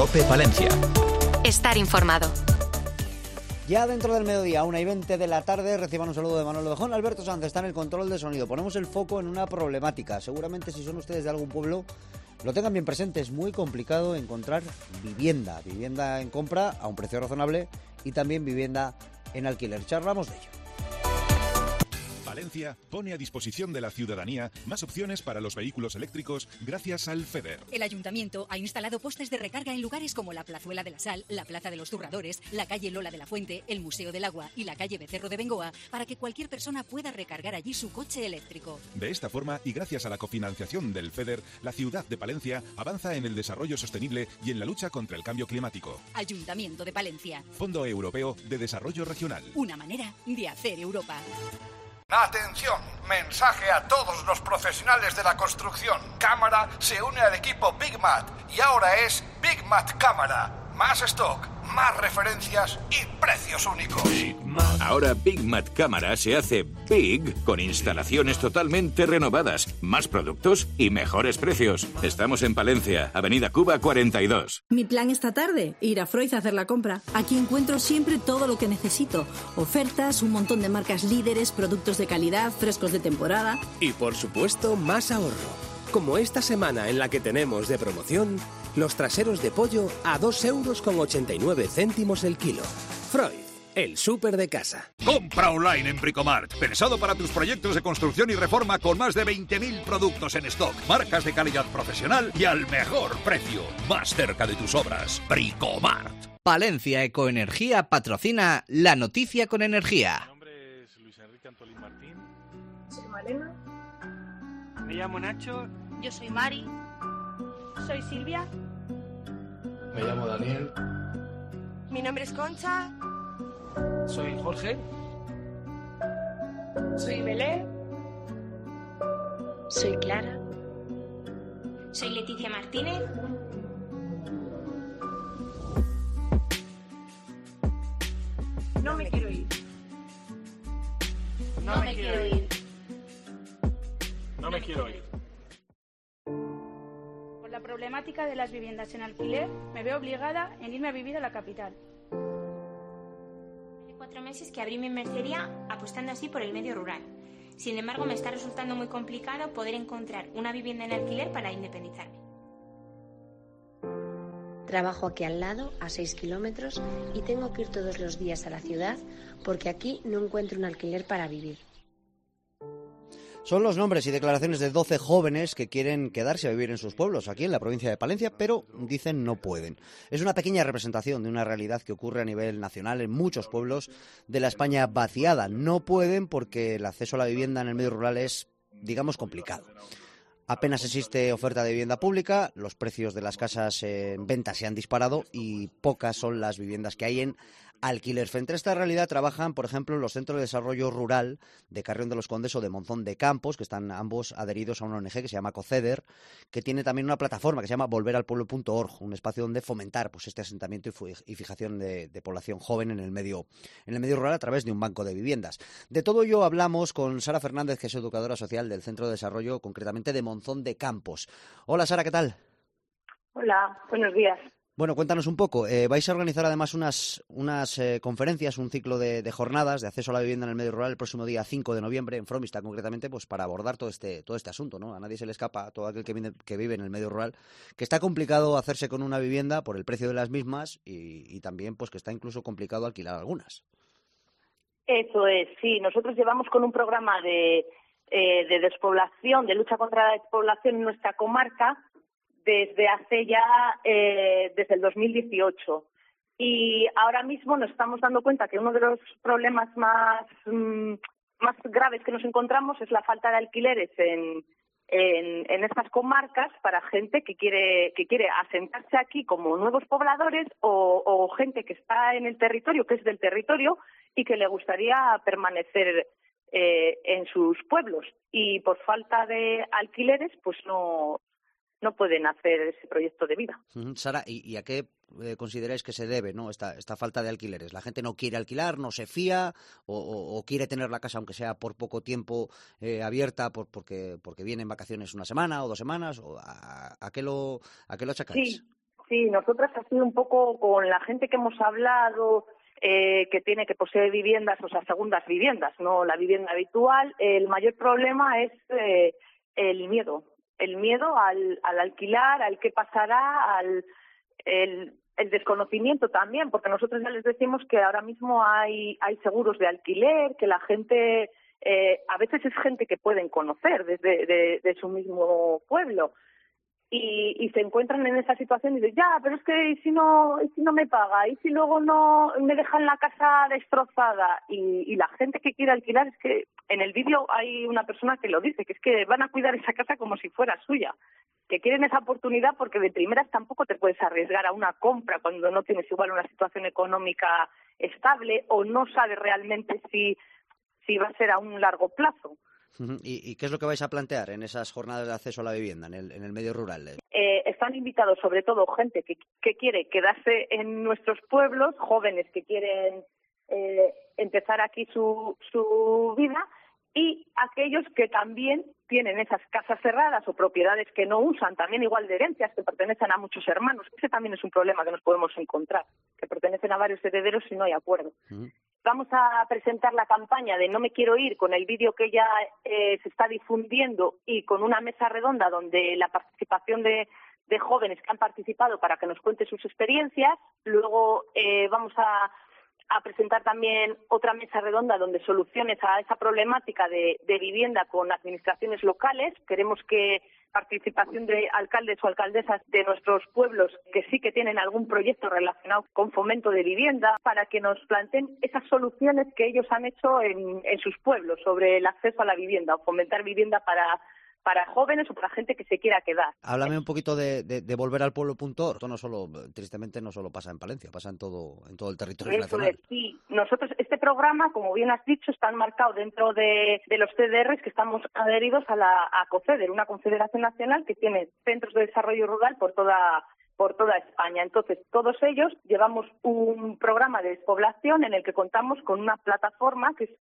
COPE Palencia. Estar informado. Ya dentro del mediodía, 1:20 de la tarde, reciban un saludo de Manuel Ovejón. Alberto Sanz está en el control de sonido. Ponemos el foco en una problemática. Seguramente si son ustedes de algún pueblo, lo tengan bien presente. Es muy complicado encontrar vivienda. Vivienda en compra a un precio razonable y también vivienda en alquiler. Charlamos de ello. Palencia pone a disposición de la ciudadanía más opciones para los vehículos eléctricos gracias al FEDER. El Ayuntamiento ha instalado postes de recarga en lugares como la Plazuela de la Sal, la Plaza de los Zurradores, la calle Lola de la Fuente, el Museo del Agua y la calle Becerro de Bengoa para que cualquier persona pueda recargar allí su coche eléctrico. De esta forma, y gracias a la cofinanciación del FEDER, la ciudad de Palencia avanza en el desarrollo sostenible y en la lucha contra el cambio climático. Ayuntamiento de Palencia. Fondo Europeo de Desarrollo Regional. Una manera de hacer Europa. Atención, mensaje a todos los profesionales de la construcción. Cámara se une al equipo Big Mat y ahora es Big Mat Cámara. Más stock, más referencias y precios únicos. Ahora Big Mat Cámara se hace Big con instalaciones totalmente renovadas, más productos y mejores precios. Estamos en Palencia, Avenida Cuba 42. Mi plan esta tarde, ir a Freud a hacer la compra. Aquí encuentro siempre todo lo que necesito. Ofertas, un montón de marcas líderes, productos de calidad, frescos de temporada. Y por supuesto, más ahorro. Como esta semana en la que tenemos de promoción los traseros de pollo a 2,89 € el kilo. Freud, el súper de casa. Compra online en Bricomart. Pensado para tus proyectos de construcción y reforma con más de 20.000 productos en stock. Marcas de calidad profesional y al mejor precio. Más cerca de tus obras. Bricomart. Palencia Ecoenergía patrocina La Noticia con Energía. Mi nombre es Luis Enrique Antolín Martín. Soy Malena. Me llamo Nacho. Yo soy Mari. Soy Silvia. Me llamo Daniel. Mi nombre es Concha. Soy Jorge. Soy Belén. Soy Clara. Soy Leticia Martínez. No me quiero ir. No me quiero ir. No me quiero ir. Por la problemática de las viviendas en alquiler, me veo obligada en irme a vivir a la capital. Hace 4 meses que abrí mi mercería apostando así por el medio rural. Sin embargo, me está resultando muy complicado poder encontrar una vivienda en alquiler para independizarme. Trabajo aquí al lado, a 6 kilómetros, y tengo que ir todos los días a la ciudad porque aquí no encuentro un alquiler para vivir. Son los nombres y declaraciones de 12 jóvenes que quieren quedarse a vivir en sus pueblos, aquí en la provincia de Palencia, pero dicen no pueden. Es una pequeña representación de una realidad que ocurre a nivel nacional en muchos pueblos de la España vaciada. No pueden porque el acceso a la vivienda en el medio rural es, digamos, complicado. Apenas existe oferta de vivienda pública, los precios de las casas en venta se han disparado y pocas son las viviendas que hay en alquiler. Frente a esta realidad trabajan, por ejemplo, los centros de desarrollo rural de Carrión de los Condes o de Monzón de Campos, que están ambos adheridos a una ONG que se llama COCEDER, que tiene también una plataforma que se llama volveralpueblo.org, un espacio donde fomentar pues este asentamiento y fijación de población joven en el medio rural a través de un banco de viviendas. De todo ello hablamos con Sara Fernández, que es educadora social del Centro de Desarrollo, concretamente de Monzón de Campos. Hola Sara, ¿qué tal? Hola, buenos días. Bueno, cuéntanos un poco. Vais a organizar además unas conferencias, un ciclo de jornadas de acceso a la vivienda en el medio rural el próximo día 5 de noviembre en Fromista, concretamente, pues para abordar todo este asunto, ¿no? A nadie se le escapa, a todo aquel que vive en el medio rural, que está complicado hacerse con una vivienda por el precio de las mismas y también pues que está incluso complicado alquilar algunas. Eso es, sí. Nosotros llevamos con un programa de despoblación, de lucha contra la despoblación en nuestra comarca, desde hace ya, desde el 2018. Y ahora mismo nos estamos dando cuenta que uno de los problemas más graves que nos encontramos es la falta de alquileres en estas comarcas para gente que quiere asentarse aquí como nuevos pobladores o gente que está en el territorio, que es del territorio y que le gustaría permanecer en sus pueblos. Y por falta de alquileres, pues no pueden hacer ese proyecto de vida. Sara, ¿y a qué consideráis que se debe, ¿no? esta falta de alquileres? ¿La gente no quiere alquilar, no se fía o quiere tener la casa, aunque sea por poco tiempo, abierta porque viene en vacaciones una semana o 2 semanas? ¿A qué lo achacáis? Sí, nosotras ha sido un poco con la gente que hemos hablado, que posee viviendas, o sea, segundas viviendas, no la vivienda habitual. El mayor problema es el miedo al alquilar, al qué pasará, el desconocimiento también, porque nosotros ya les decimos que ahora mismo hay seguros de alquiler, que la gente, a veces es gente que pueden conocer desde de su mismo pueblo. Y se encuentran en esa situación y dicen, ya, pero es que ¿y si no me paga? ¿Y si luego no me dejan la casa destrozada? Y la gente que quiere alquilar, es que en el vídeo hay una persona que lo dice, que es que van a cuidar esa casa como si fuera suya, que quieren esa oportunidad porque de primeras tampoco te puedes arriesgar a una compra cuando no tienes igual una situación económica estable o no sabes realmente si va a ser a un largo plazo. ¿Y qué es lo que vais a plantear en esas jornadas de acceso a la vivienda en el medio rural? Están invitados sobre todo gente que quiere quedarse en nuestros pueblos, jóvenes que quieren empezar aquí su vida, y aquellos que también tienen esas casas cerradas o propiedades que no usan, también igual de herencias que pertenecen a muchos hermanos. Ese también es un problema que nos podemos encontrar, que pertenecen a varios herederos y no hay acuerdo. Vamos a presentar la campaña de No me quiero ir, con el vídeo que ya se está difundiendo y con una mesa redonda donde la participación de jóvenes que han participado para que nos cuenten sus experiencias. Luego vamos a presentar también otra mesa redonda donde soluciones a esa problemática de vivienda con administraciones locales. Queremos que participación de alcaldes o alcaldesas de nuestros pueblos que sí que tienen algún proyecto relacionado con fomento de vivienda, para que nos planteen esas soluciones que ellos han hecho en sus pueblos sobre el acceso a la vivienda o fomentar vivienda para jóvenes o para gente que se quiera quedar. Háblame un poquito de volver al pueblo.org. Esto tristemente no solo pasa en Palencia, pasa en todo el territorio nacional. Sí, nosotros, este programa, como bien has dicho, está enmarcado dentro de los CDRs que estamos adheridos a COFEDER, una confederación nacional que tiene centros de desarrollo rural por toda España. Entonces, todos ellos llevamos un programa de despoblación en el que contamos con una plataforma que es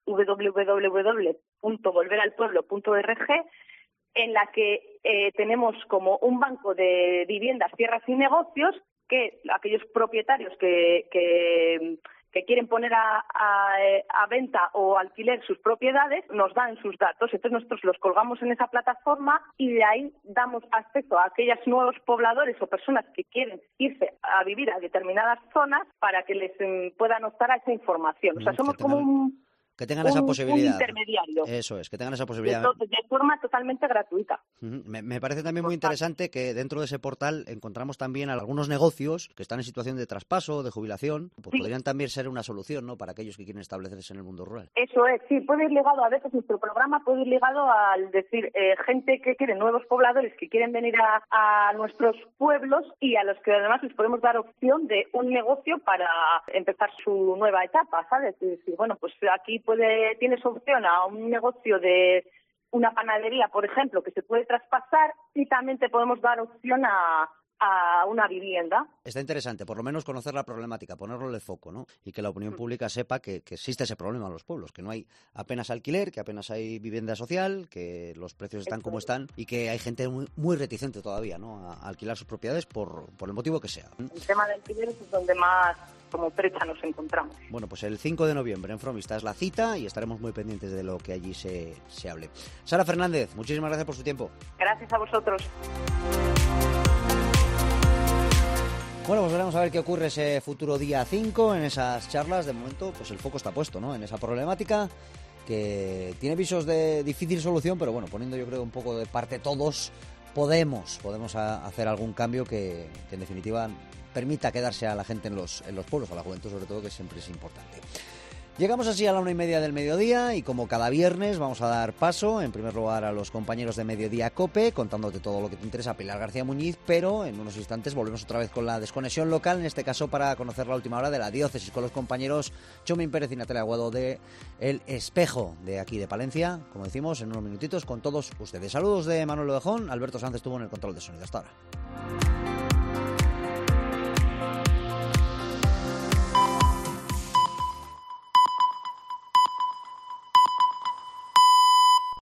www.volveralpueblo.org, en la que tenemos como un banco de viviendas, tierras y negocios, que aquellos propietarios que quieren poner a venta o alquiler sus propiedades nos dan sus datos. Entonces nosotros los colgamos en esa plataforma y de ahí damos acceso a aquellos nuevos pobladores o personas que quieren irse a vivir a determinadas zonas para que les puedan optar a esa información. O sea, somos como que tengan esa posibilidad. Un intermediario. Eso es, que tengan esa posibilidad. De forma totalmente gratuita. Me parece también muy interesante que dentro de ese portal encontramos también algunos negocios que están en situación de traspaso, de jubilación, pues sí, podrían también ser una solución, ¿no?, para aquellos que quieren establecerse en el mundo rural. Eso es, sí, puede ir ligado, a veces nuestro programa puede ir ligado al decir gente que quiere, nuevos pobladores que quieren venir a nuestros pueblos y a los que además les podemos dar opción de un negocio para empezar su nueva etapa, ¿sabes? Y decir, bueno, pues aquí tienes opción a un negocio de una panadería, por ejemplo, que se puede traspasar, y también te podemos dar opción a una vivienda. Está interesante, por lo menos conocer la problemática, ponerlo en el foco, ¿no? Y que la opinión pública sepa que existe ese problema en los pueblos, que no hay apenas alquiler, que apenas hay vivienda social, que los precios están como están y que hay gente muy, muy reticente todavía, ¿no?, a alquilar sus propiedades por el motivo que sea. El tema de alquiler es donde más como brecha nos encontramos. Bueno, pues el 5 de noviembre en Fromista es la cita y estaremos muy pendientes de lo que allí se hable. Sara Fernández, muchísimas gracias por su tiempo. Gracias a vosotros. Bueno, pues veremos a ver qué ocurre ese futuro día 5 en esas charlas. De momento, pues el foco está puesto, ¿no?, en esa problemática que tiene visos de difícil solución, pero bueno, poniendo yo creo un poco de parte todos, podemos hacer algún cambio que en definitiva permita quedarse a la gente en los pueblos, a la juventud sobre todo, que siempre es importante. Llegamos así a la 1:30 del mediodía y como cada viernes vamos a dar paso en primer lugar a los compañeros de Mediodía COPE, contándote todo lo que te interesa, Pilar García Muñiz, pero en unos instantes volvemos otra vez con la desconexión local, en este caso para conocer la última hora de la diócesis con los compañeros Chomín Pérez y Natalia Aguado de El Espejo de aquí de Palencia, como decimos, en unos minutitos con todos ustedes. Saludos de Manuel Ovejón, Alberto Sánchez estuvo en el control de sonido. Hasta ahora.